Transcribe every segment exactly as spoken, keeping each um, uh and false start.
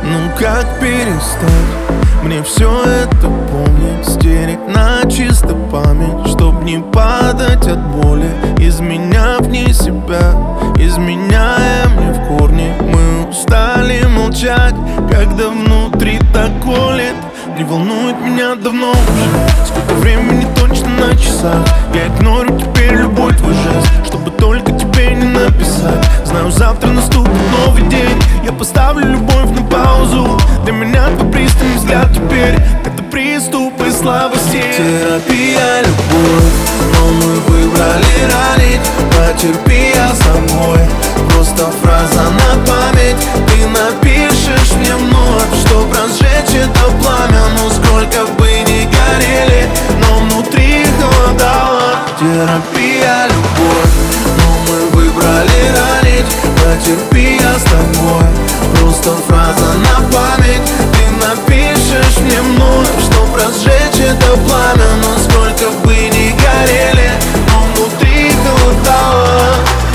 Ну как перестать мне все это помнить, стереть на чисто память, чтоб не падать от боли, изменяв не себя, изменяя мне в корне. Мы устали молчать, когда внутри так колет. Не волнует меня давно уже, сколько времени точно на часах. Я игнорю теперь любой твой жест, чтобы только тебе не написать. Знаю, завтра наступит новый день, я поставлю любовь на паузу. Для меня твой пристальный взгляд теперь это приступы слабости. Терапия, любовь, но мы выбрали ранить. Потерпи, я с тобой, просто фраза на память. Ты напишешь мне вновь, чтоб разжечь это пламя. Ну сколько бы ни горели, но внутри холодало. Терапия, любовь, но мы выбрали ранить. Потерпи, я с тобой, просто фраза на память. Ты напишешь мне вновь, чтоб разжечь это пламя. Но сколько бы ни горели, но внутри холодало.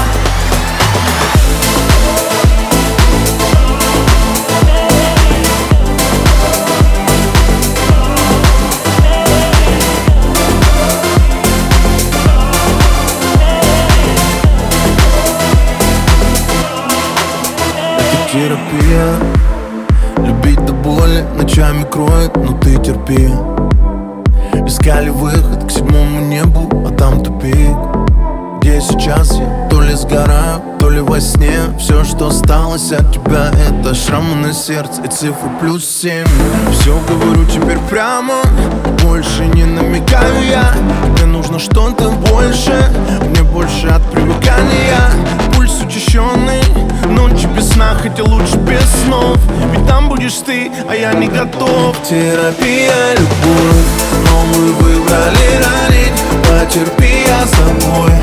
Терапия, любить до боли ночами кроет, но ты терпи. Искали выход к седьмому небу, а там тупик. Где сейчас я? То ли сгораю, то ли во сне. Все, что осталось от тебя, это шрамы на сердце и цифры плюс семь. Все говорю теперь прямо, больше не намекаю я. Тебе нужно что-то больше, мне больше от привыкания. Пульс учащенный, ночи без сна, хотя лучше без снов. Ведь там будешь ты, а я не готов. Терапия, любовь, но мы выбрали ранить. Потерпи, я с тобой,